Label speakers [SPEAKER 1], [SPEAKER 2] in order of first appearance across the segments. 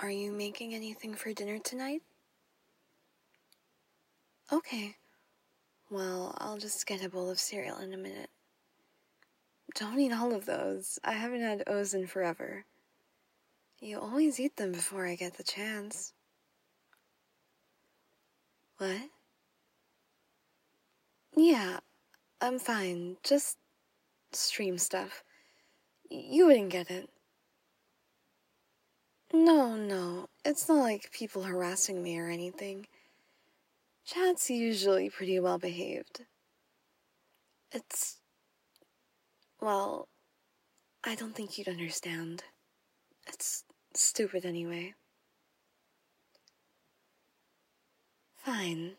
[SPEAKER 1] Are you making anything for dinner tonight? Okay. Well, I'll just get a bowl of cereal in a minute. Don't eat all of those. I haven't had O's in forever. You always eat them before I get the chance. What? Yeah, I'm fine. Just stream stuff. You wouldn't get it. No. It's not like people harassing me or anything. Chat's usually pretty well behaved. Well, I don't think you'd understand. It's stupid anyway. Fine.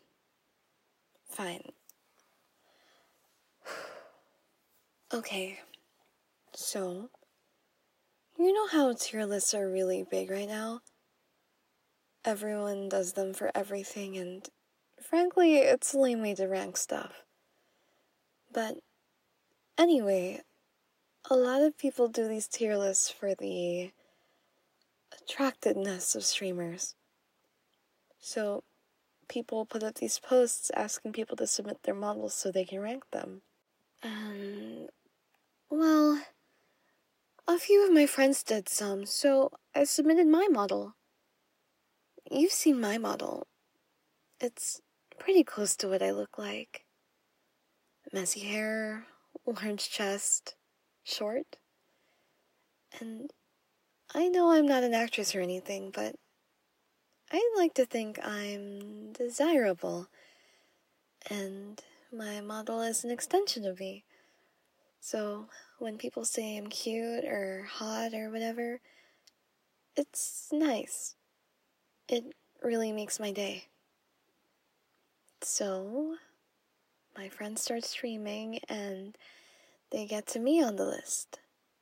[SPEAKER 1] Okay, so, you know how tier lists are really big right now? Everyone does them for everything, and frankly, it's a lame way to rank stuff. But anyway, a lot of people do these tier lists for the attractiveness of streamers. So, people put up these posts asking people to submit their models so they can rank them. And, well, a few of my friends did some, so I submitted my model. You've seen my model. It's pretty close to what I look like. Messy hair, large chest, short. And I know I'm not an actress or anything, but I like to think I'm desirable. And my model is an extension of me. So when people say I'm cute or hot or whatever, it's nice. It really makes my day. So my friends start streaming and they get to me on the list.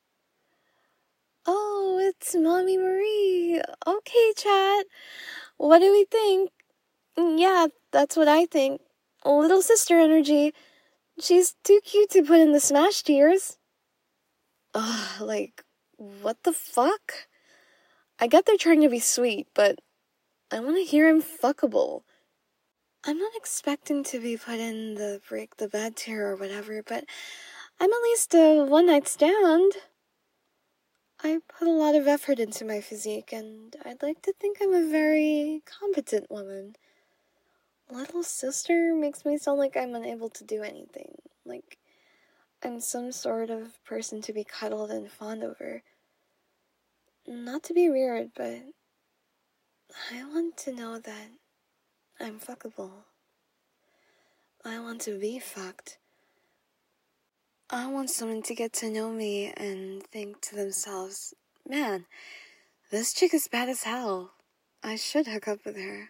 [SPEAKER 1] Oh, it's Mommy Marie. Okay, chat. What do we think? Yeah, that's what I think. Little sister energy. She's too cute to put in the Smash tiers. What the fuck? I get they're trying to be sweet, but I want to hear I'm fuckable. I'm not expecting to be put in the break the bed tier or whatever, but I'm at least a one-night stand. I put a lot of effort into my physique, and I'd like to think I'm a very competent woman. Little sister makes me sound like I'm unable to do anything. Like I'm some sort of person to be cuddled and fawned over. Not to be weird, but I want to know that I'm fuckable. I want to be fucked. I want someone to get to know me and think to themselves, man, this chick is bad as hell. I should hook up with her.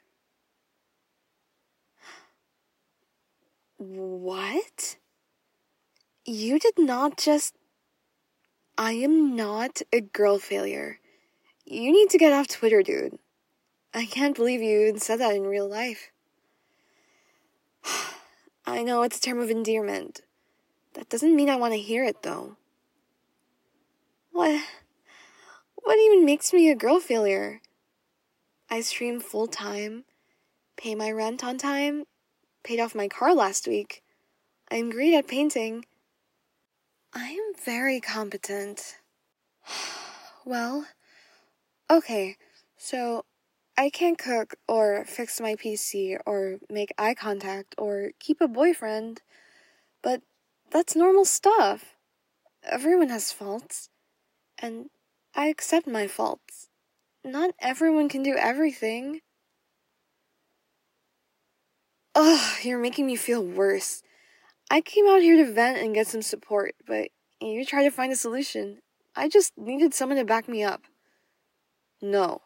[SPEAKER 1] What? You did not just... I am not a girl failure. You need to get off Twitter, dude. I can't believe you even said that in real life. I know it's a term of endearment. That doesn't mean I want to hear it, though. What even makes me a girl failure? I stream full-time, pay my rent on time, paid off my car last week. I'm great at painting. I am very competent. Well, okay, so I can't cook or fix my PC or make eye contact or keep a boyfriend, but that's normal stuff. Everyone has faults, and I accept my faults. Not everyone can do everything. Ugh, you're making me feel worse. I came out here to vent and get some support, but you try to find a solution. I just needed someone to back me up. No,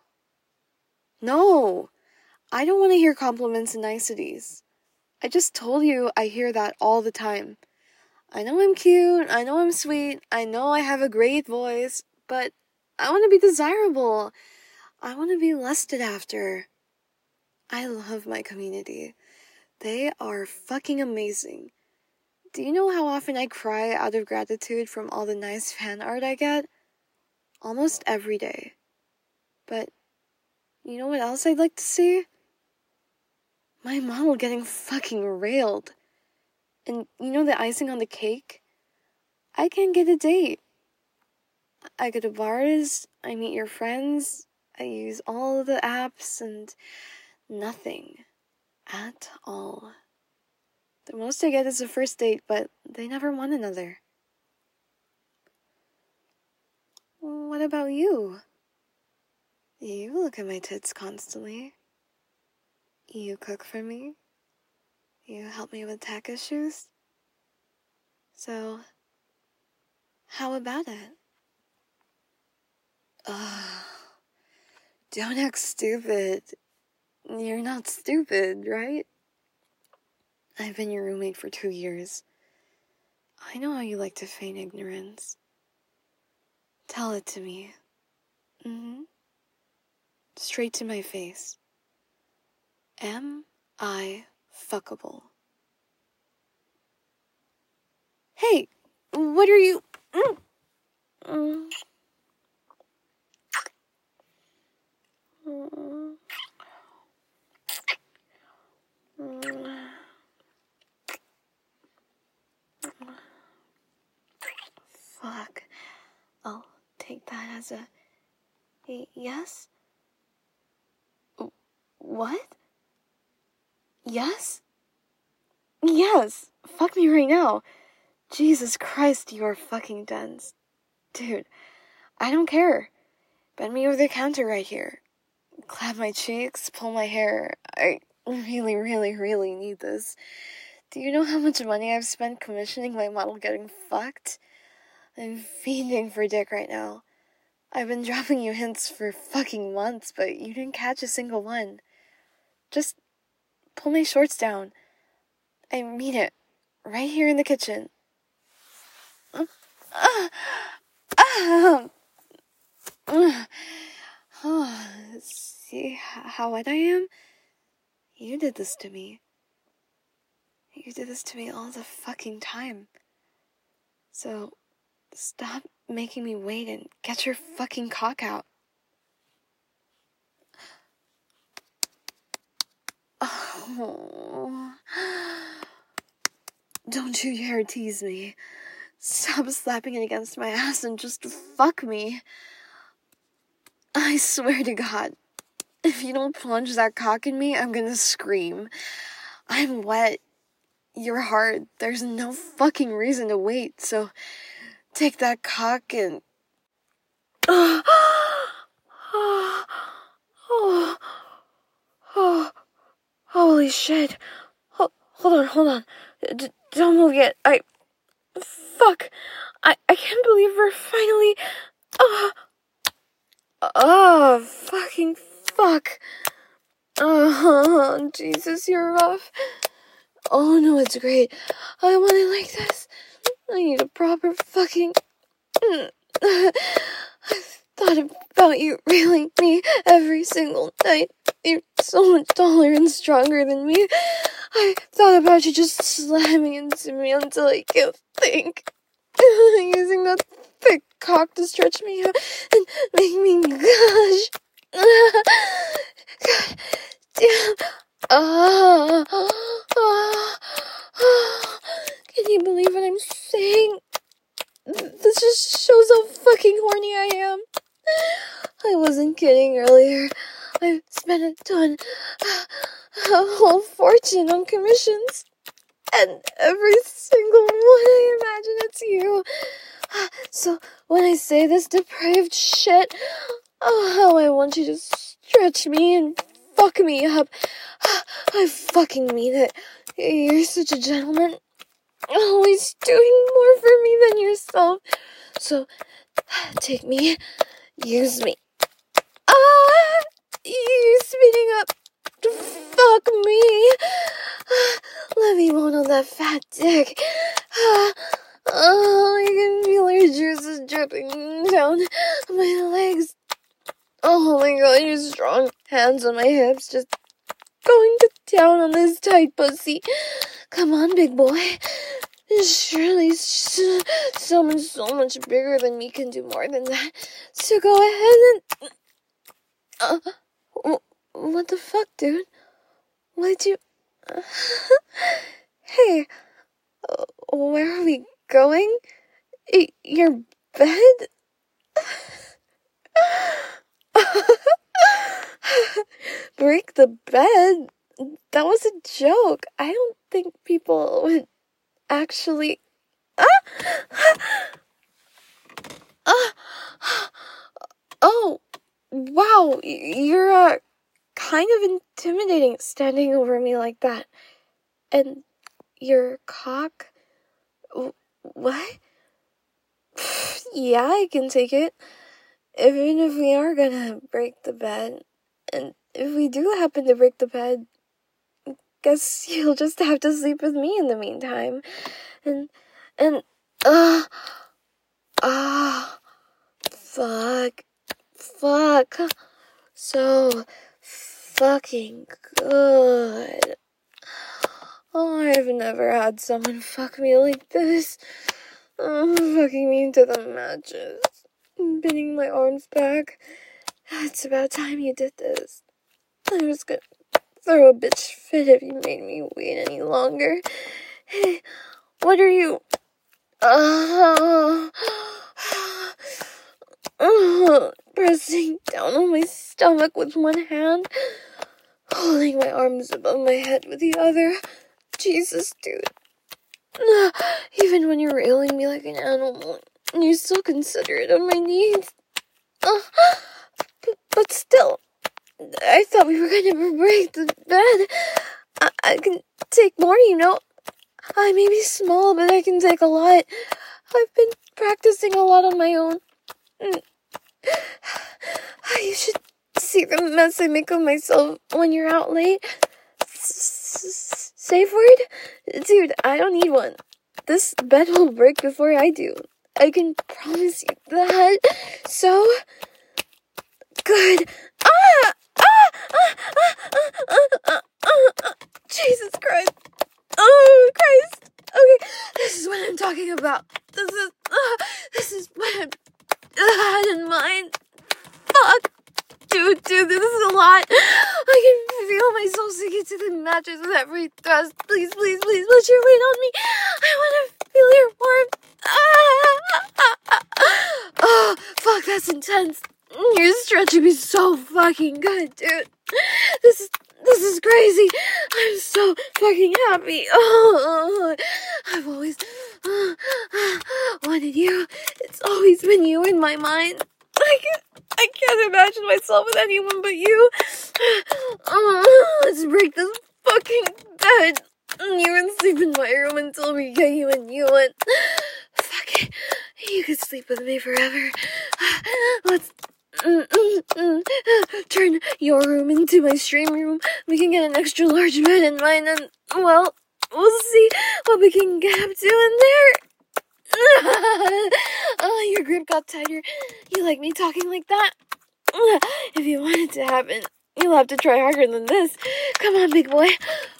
[SPEAKER 1] I don't want to hear compliments and niceties. I just told you I hear that all the time. I know I'm cute, I know I'm sweet, I know I have a great voice, but I want to be desirable. I want to be lusted after. I love my community. They are fucking amazing. Do you know how often I cry out of gratitude from all the nice fan art I get? Almost every day. But You know what else I'd like to see? My model getting fucking railed. And you know the icing on the cake? I can't get a date. I go to bars, I meet your friends, I use all of the apps, and nothing. At all. The most I get is a first date, but they never want another. What about you? You look at my tits constantly. You cook for me. You help me with tech issues. So, how about it? Don't act stupid. You're not stupid, right? I've been your roommate for 2 years. I know how you like to feign ignorance. Tell it to me. Straight to my face. Am I fuckable? Hey, what are you... Fuck. I'll take that as a yes? What? Yes? Yes! Fuck me right now. Jesus Christ, you are fucking dense. Dude, I don't care. Bend me over the counter right here. Clap my cheeks, pull my hair. I really, really, really need this. Do you know how much money I've spent commissioning my model getting fucked? I'm fiending for dick right now. I've been dropping you hints for fucking months, but you didn't catch a single one. Just pull my shorts down. I mean it. Right here in the kitchen. See how wet I am? You did this to me. You did this to me all the fucking time. So, stop making me wait and get your fucking cock out. Oh. Don't you dare tease me. Stop slapping it against my ass and just fuck me. I swear to God, if you don't plunge that cock in me, I'm gonna scream. I'm wet. You're hard. There's no fucking reason to wait, so take that cock and... Holy shit. Hold on. Don't move yet. Fuck. I can't believe we're finally... fucking fuck. Oh, Jesus, you're rough. Oh, no, it's great. I want it like this. I need a proper fucking... I've thought about you railing me every single night. You're so much taller and stronger than me. I thought about you just slamming into me until I can't think. Using that thick cock to stretch me out and make me gush. God damn. Can you believe what I'm saying? This just shows how fucking horny I am. I wasn't kidding earlier. I spent a whole fortune on commissions. And every single one, I imagine it's you. So when I say this depraved shit, how I want you to stretch me and fuck me up. I fucking mean it. You're such a gentleman. Always doing more for me than yourself. So, take me. Use me. You're speeding up. Fuck me. Let me moan on that fat dick. I can feel your juices dripping down my legs. Oh my God, your strong hands on my hips, just going to town on this tight pussy. Come on, big boy. Surely someone so much bigger than me can do more than that. So go ahead and... What the fuck, dude? Why'd you... Hey, where are we going? Your bed? Break the bed? That was a joke. I don't think people would actually... Oh, wow, you're, kind of intimidating standing over me like that. And your cock? What? Yeah, I can take it. Even if we are gonna break the bed. And if we do happen to break the bed, guess you'll just have to sleep with me in the meantime. Fuck. So fucking good. Oh, I've never had someone fuck me like this. Fucking me into the mattress. Pinning my arms back. It's about time you did this. I was gonna throw a bitch fit if you made me wait any longer. Hey, what are you... pressing down on my stomach with one hand, holding my arms above my head with the other. Jesus, dude. Even when you're railing me like an animal, you're still considerate of my needs. But still, I thought we were gonna break the bed. I can take more, you know. I may be small, but I can take a lot. I've been practicing a lot on my own. You should see the mess I make of myself when you're out late. Safe word? Dude, I don't need one. This bed will break before I do. I can promise you that. So good. Jesus Christ. Oh, Christ. Okay, this is what I'm talking about. This is what I had in mind. Fuck. Dude, this is a lot. I can feel myself sinking to the mattress with every thrust. Please, put your weight on me. I want to feel your warmth. Oh, fuck, that's intense. You're stretching me so fucking good, dude. This is crazy. I'm so fucking happy. Oh, I've always wanted you. It's always been you in my mind. I can't imagine myself with anyone but you. Let's break this fucking bed. You can sleep in my room until we get you a new one. Fuck it. You could sleep with me forever. Let's turn your room into my stream room. We can get an extra large bed in mine, and, well, we'll see what we can get up to in there. Your grip got tighter. You like me talking like that? If you want it to happen, you'll have to try harder than this. Come on, big boy.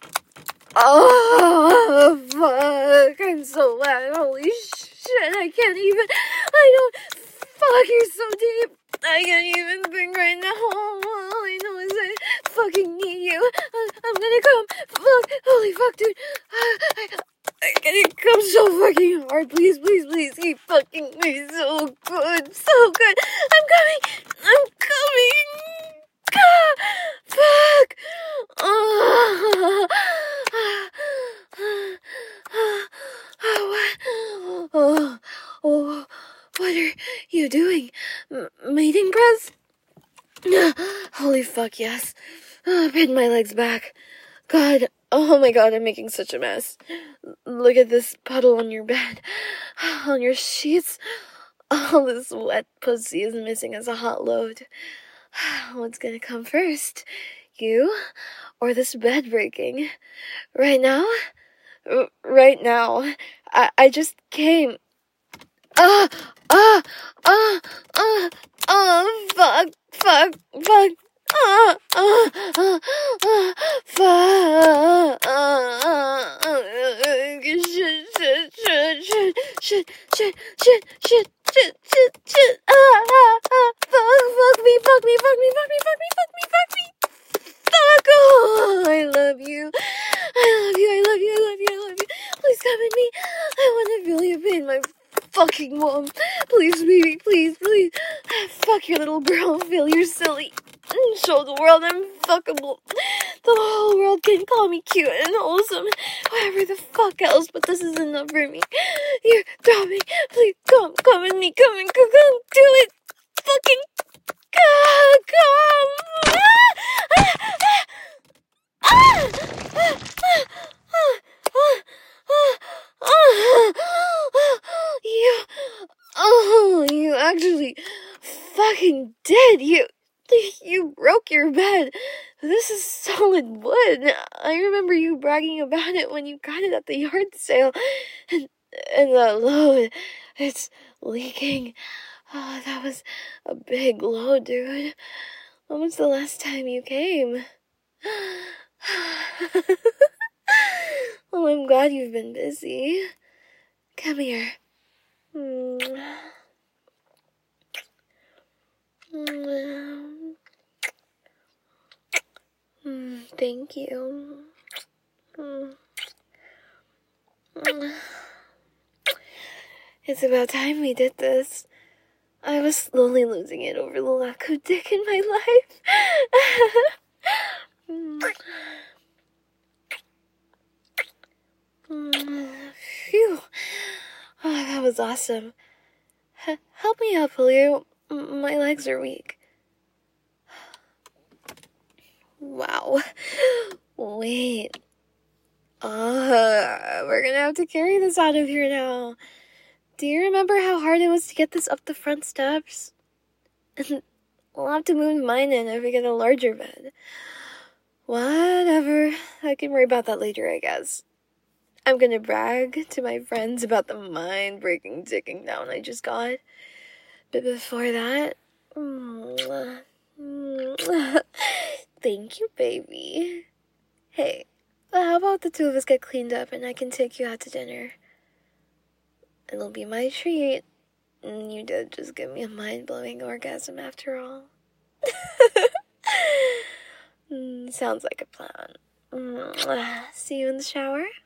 [SPEAKER 1] Oh, fuck. I'm so loud. Holy shit, I can't even. Fuck, you're so deep. I can't even think right now. All I know is I fucking need you. I'm gonna come. Fuck. Holy fuck, dude. I gotta come so fucking hard. Please. Keep fucking me so good. So good. I'm coming. Fuck. What are you doing? Mating press? Holy fuck, yes. I pinned my legs back. God, oh my god, I'm making such a mess. Look at this puddle on your bed, on your sheets. All this wet pussy is missing as a hot load. What's gonna come first? You or this bed breaking? Right now? Right now. I just came. Fuck. Shit. Fuck me. fucking mom. Please, baby, please, please. Fuck your little girl, Phil, you're silly. Show the world I'm fuckable. The whole world can call me cute and wholesome, whatever the fuck else, but this is enough for me. You, Tommy, please, come with me, come, do it. Fucking, come. You actually fucking did. You broke your bed. This is solid wood. I remember you bragging about it when you got it at the yard sale. And the load, it's leaking. Oh, that was a big load, dude. When was the last time you came? Well, I'm glad you've been busy. Come here. Thank you. It's about time we did this. I was slowly losing it over the lack of dick in my life. Phew. Oh, that was awesome. Help me up, will you? My legs are weak. Wow. Wait. We're gonna have to carry this out of here now. Do you remember how hard it was to get this up the front steps? And we'll have to move mine in if we get a larger bed. Whatever. I can worry about that later, I guess. I'm gonna brag to my friends about the mind-breaking dicking down I just got. But before that, thank you, baby. Hey, how about the two of us get cleaned up and I can take you out to dinner? It'll be my treat. And you did just give me a mind-blowing orgasm after all. Sounds like a plan. See you in the shower?